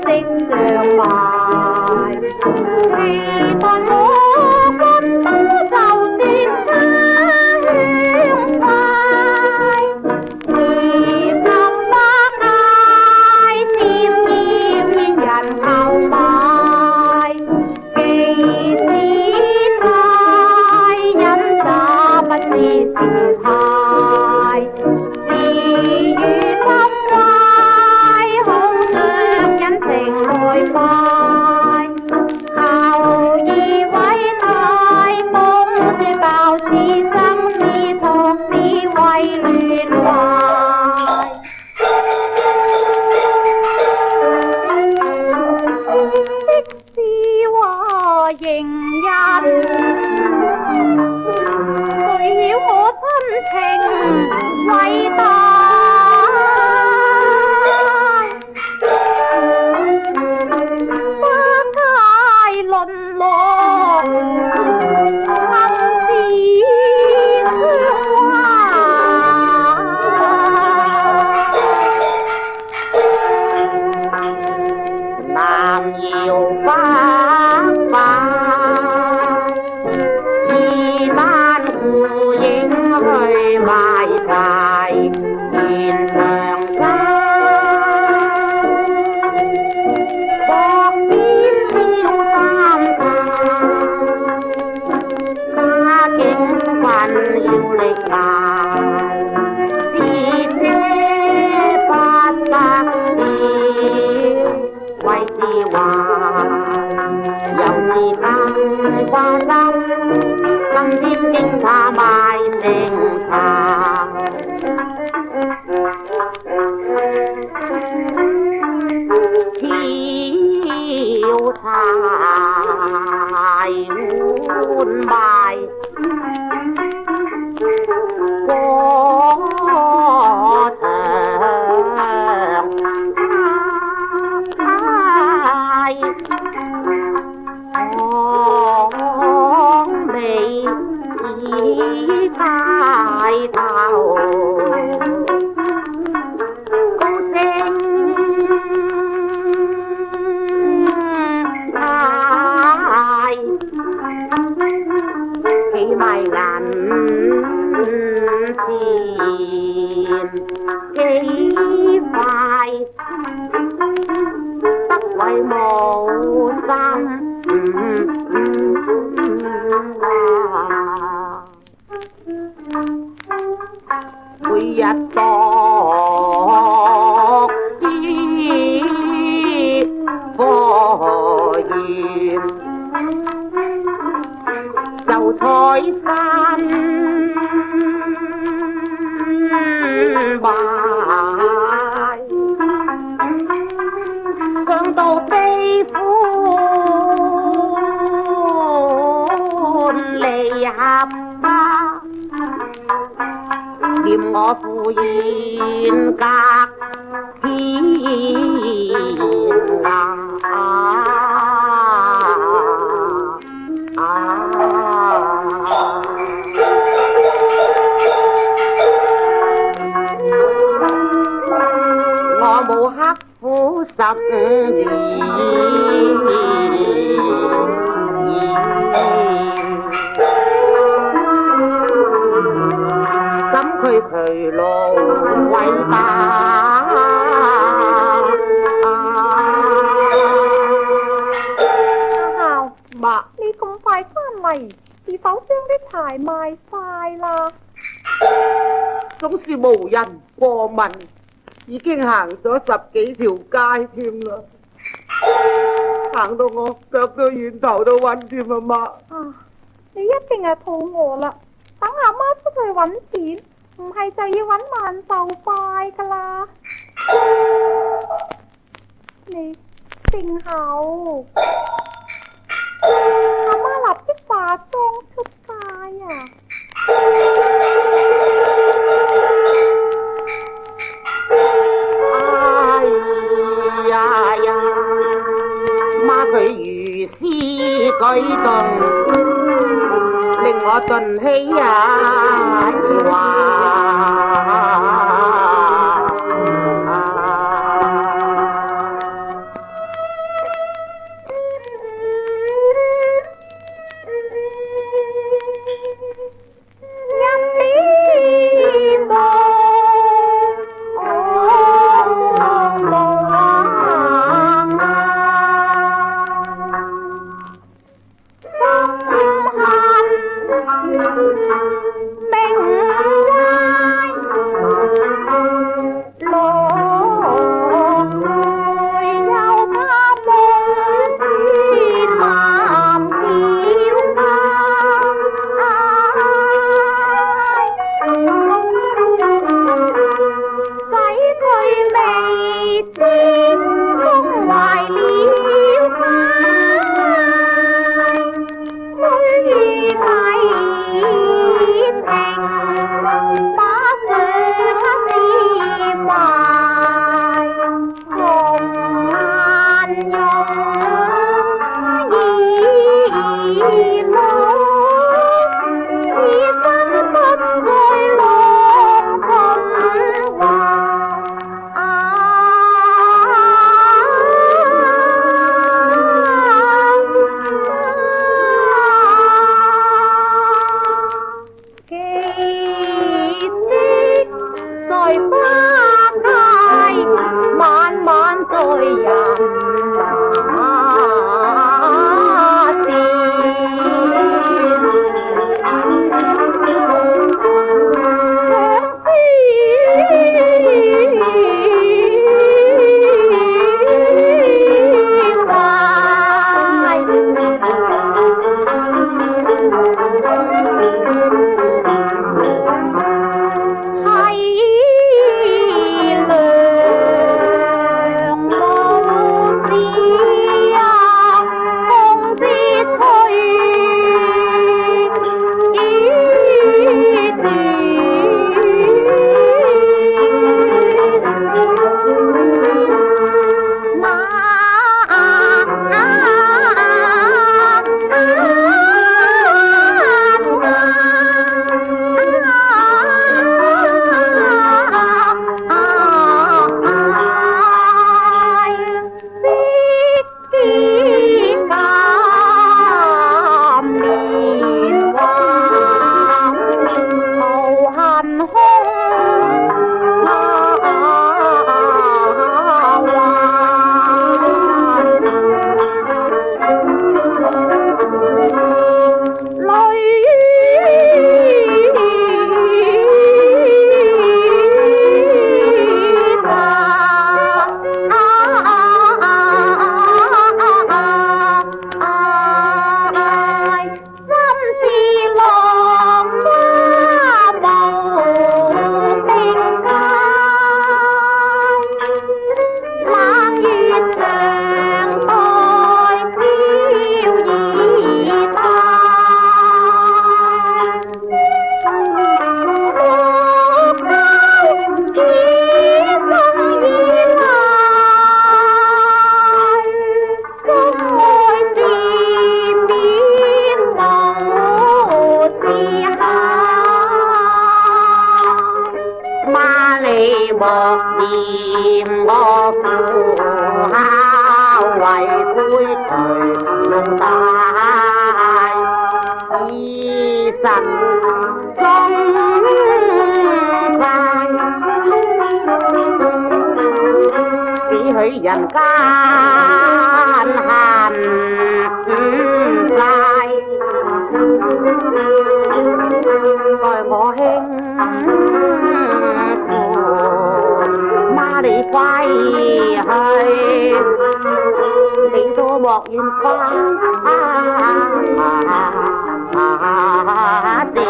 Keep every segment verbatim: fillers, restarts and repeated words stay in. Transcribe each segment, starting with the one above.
色上埋，期待我君都就算家鄉快，時間花開，漸漸見人購買，既是太忍者不知是太，是與心懷，好想引情來拜，求以偉大夢是爆是生是托是為亂懷。即使話迎人，誰曉我真情偉大？花街淪落，恨是霜華，南搖北擺，二班互影去賣柴，現場山。國邊燒三下，家境困要力大，是這八百了為是話，又是更關心，今天經茶賣成茶。挑柴換賣，過場太往尾已太頭。起埋眼前幾快，得為無心每日度於科園就採山賣，上到悲歡離合吧，念我赴宴隔天涯。我冇刻苦十五年，怎佢佢路偉大？ 校媽，你咁快翻嚟，是否將啲柴賣晒啦？ 總是無人過問，已經行咗十幾條街添啦，行到我腳都軟頭都暈添啊媽！ 啊，你一定係肚餓啦，等阿媽出去揾錢，唔係就要揾萬壽快噶啦。你靜口，阿媽立即化妝出街啊！ 哎呀呀，媽佢如斯舉動，令我頓起呀話。 dần can hàn dài coi ngõ hình ma đi quay hơi đi tô bọc yên qua đi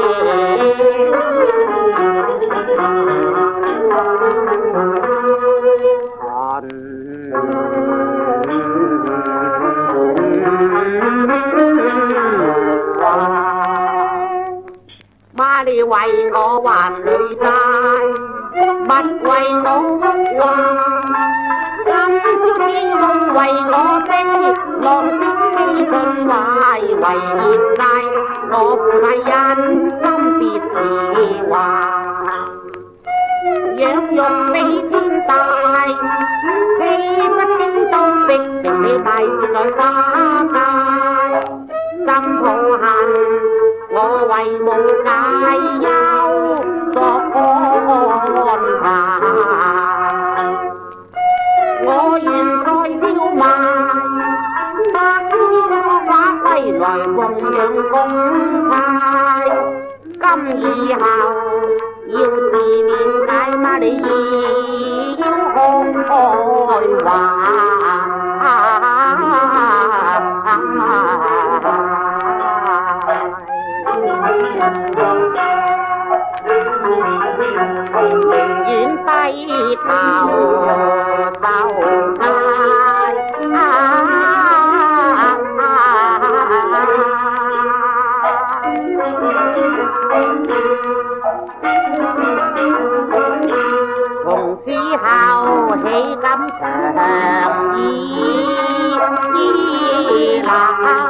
ma đi quay ngõ hoàn lưỡi tai bắt quay ngõ hốc hoa cắm trước đi không quay ngõ tê lon trước đi không quay quay nhìn tai ngõ khai gian trong tịt tì hoa dẹp dòng đi thiên tài khi mất kinh trong tình tình tay lời ta tai tâm hồ hành ngõ quay một cái nhau cho con bà ngõ yên thôi thiếu mà ta cứ lo phá tay loài vòng nhân công tha 心以後，要是面帶乜你要公開話。遠低頭就嗌。從此後豈敢常意意難。